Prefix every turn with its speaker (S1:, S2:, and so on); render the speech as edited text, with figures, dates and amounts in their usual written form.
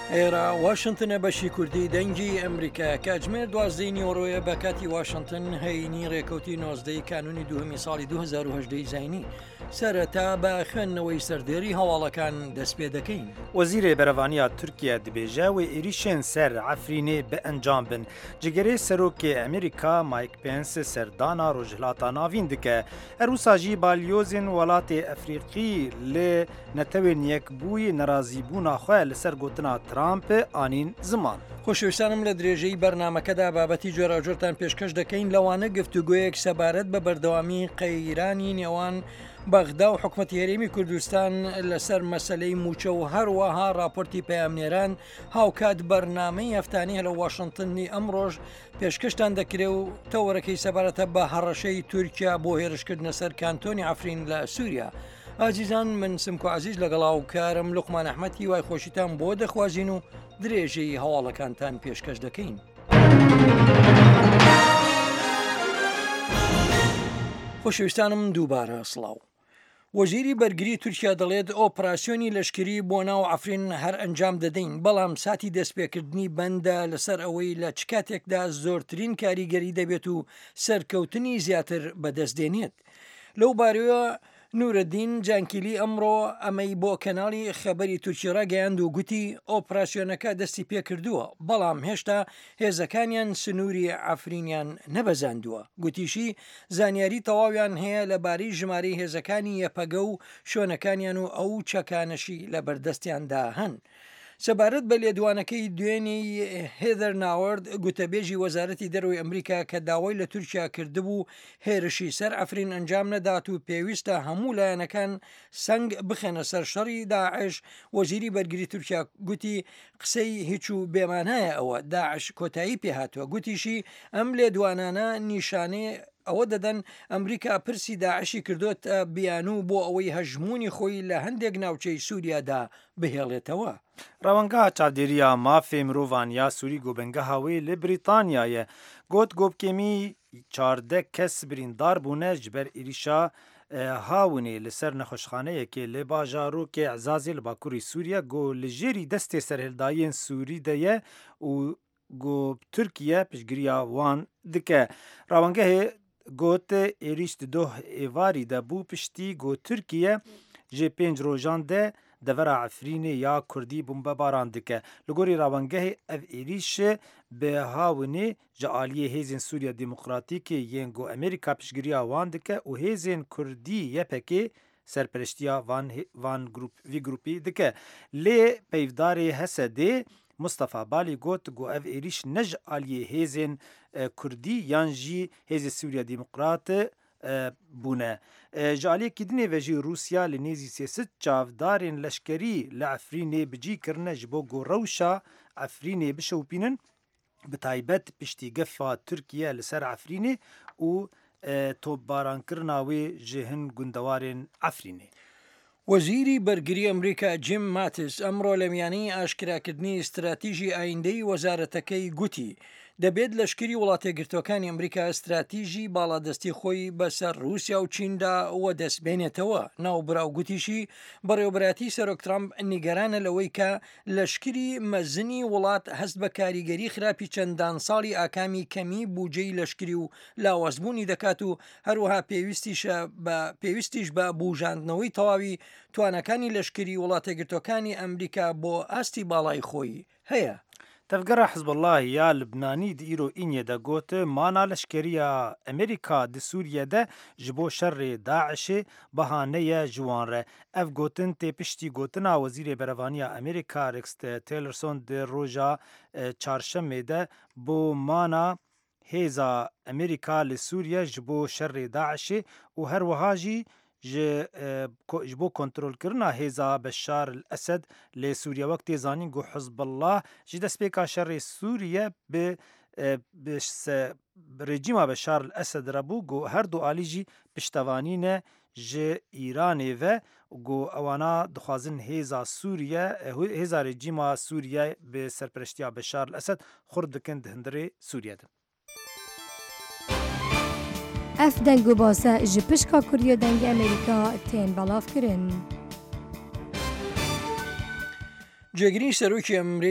S1: ئێرە واشنتنە بەشی کوردی دەنگی ئەمریکا کاتژمێر 12 نیوەڕۆیە بە کاتی واشنتن هەینی ڕێکەوتی 19 کانونی دوهەمی ساڵی 2010 زینی سەرەتا بە خوێندنەوەی سەردێری هەواڵەکان دەست پێ دەکەین.
S2: وەزیرê berevaniya Tirkiye dibêje wê êrişên ser Efrînê bi encam bin. Cigerê Serokê Amerîka Mike Pence serdana Rojhilata Navîn dike. Erwisa jî balyozên welatê Efrîqî lê netewên yekbûyî nerazîbûna xwe li ser gotina Trump anîn ziman.
S1: خۆشەویستانم لە درێژەی بەرنمەکەدا بابەتی جۆراوجۆرتان پێشکەش دەکەین لەوانە گفتوگویەک سەبارەت بە بەردەوامی قەیرانی نێوان بەغدا و حکومەتی هەرێمی کوردستان لەسەر مەسلەی موچە و هەروەها راپۆرتی پەیامنێران هاوکات بەرنامەی هەفتانەیە لە واشنتنی ئەمڕۆژ پێشکەشتان دەکرێت و تەوەرەکەی سەبارەتە بە هەڕەشەی تورکیا بۆ هێرشکردنە سەر کانتۆنی ئەفرین لە سووریا. ئازیزان من سمکو عزیز لەگەڵاو کارم لوقمان ئەحمەدی وای خۆشیتان بۆ دەخوازین و درێژەی هەواڵەکانتان پێشکەش دەکەین. خۆشەویستانم دووبارە سڵاو. وەزیری بەرگری تورکیا دەڵێت ئۆپراسیۆنی لەشکری بۆ ناو ئەفرین هەر ئەنجام دەدەین، بەڵام ساتی دەستپێکردنی بەندە لەسەر ئەوەی لە چ کاتێکدا زۆرترین کاریگەری دەبێت و سەرکەوتنی زیاتر بەدەستدێنێت. لەو بارەوە نورەدین جانکیلی ئەمڕۆ ئەمەی بۆ کەناڵی خەبەری تورکی ڕاگەیاند و گوتی ئۆپراسیۆنەکە دەستی پێکردووە، بەڵام هێشتا هێزەکانیان سنووری ئەفرینیان نەبەزاندووە. گوتیشی زانیاری تەواویان هەیە لەبارەی ژمارەی هێزەکانی یەپەگە و شوێنەکانیان و ئەو چەکانەشی لە بەردەستیاندا هەن. سەبارەت بە لێدوانەکەی دوێنی هێدەر ناوەرد گوتەبێژی وەزارەتی دەرەوەی ئەمریکا کە داوای لە تورکیا کردبوو هێرشی سەر ئەفرین ئەنجام نەدات و پێویستە هەموو لایەنەکان سنگ بخێنە سەر شەڕی داعش، وەزیری بەرگری تورکیا گوتی قسەی هیچ و بێمانایە ئەوە داعش کۆتایی پێهاتووە. گوتیشی ئەم لێدوانانە نیشانەی ئەوە دەدەن ئەمریکا پرسی داعشی کردوتە بیانوو بۆ ئەوەی هەژمونی خۆی لە هەندێک ناوچەی سووریادا بهێڵێتەوە.
S2: ڕەوەنگەها چاودێریە مافێ مرۆڤان یا سووری گۆبنگەها wê li Brîtanyayê got gopkemî 14 kes birîndar bûne ji ber êrişa hawinê li ser nexweşxaneyekê li bajarokê Ezazê li bakurê Sûriye got li jêrî destê serhildayiyên Sûrî de ye û got Tirkiye piştgiriya wan dike. Rawengehê got êrîş di doh êvarî de bû piştî got Tirkiye ji 5 rojan de devera Efrînê ya Kurdî bombebaran dike. Li gorî rawengehê ev êrîş bi hawinê ji aliyê hêzên Sûriya Demokratîkê yên got Amerîka piştgiriya wan dike û hêzên Kurdî YPG serpereştiya vî grupî dike. Lê peyvdarê Hesedê Mustafa Balî got ev êrîş ne ji aliyê hêzên Kurdî yan jî hêzê Sûriya Demokratî bûne. Ji aliyekî dinê ve jî Rûsya li nêzî sêsit çavdarên leşkerî li Efrînê bicî kirine ji bo got rewşa Efrînê bişewpînin, bi taybet piştîgefa Tirkiye li ser Efrînê û topbarankirina wê ji hin gundewarên Efrînê.
S1: وەزیری بەرگری ئەمریکا جیم ماتس ئەمڕۆ لە میانەی ئاشکراکردنی استراتیژی ئایندەی وەزارەتەکەی گوتی دەبێت لەشکری وڵاتێگرتوەکانی ئەمریکا استراتیژی باڵادەستی خۆی بەسەر رووسیا و چیندا وە دەستبێنێتەوە. ناوبراو گوتیشی بەڕێوەبەراتی سەرۆک ترامپ نیگەرانە لەوەی کە لەشکری مەزنی وڵات هەست بە کاریگەری خراپی چەندان ساڵی ئاکامی کەمی بوجەی لەشکری و لاوەزبوونی دەکات و هەروەها پێویستیش بە بوژاندنەوەی تەواوی توانەکانی لەشکری وڵاتێگرتوەکانی ئەمریکا بۆ ئاستی باڵای خۆی هەیە.
S2: Tevgera Hizbullah ya Libnanî di îro înye de got mana leşkeriya Amerîka di Sûriye de ji bo şerrê Daişê bihaneye ji wan re. Ev gotin tê piştî gotina Wezîrê Berevaniya Amerîka Rex Tillerson di roja çarşemê de bo mana hêza Amerîka li Sûriye ji bo şerrê Daişê û her wiha jî ji bo kontrolkirina hêza Beşar el-Esed lê Sûriye wek tê zanîn got Hizbullah ji destpêka şerrê Sûriye bi rejîma Beşar el-Esed re bû got her du alî jî piştevanîne ji Îranê ve got ewana dixwazin hêza Sûriye hêza rejîma Sûriye bi serpereştiya Beşar el-Esed xurt dikin di hundirê Sûriye de.
S3: Ev deng û base ji pişka Kuriya dengê Amerîka tên belavkirin.
S1: جێگیری سەرۆکی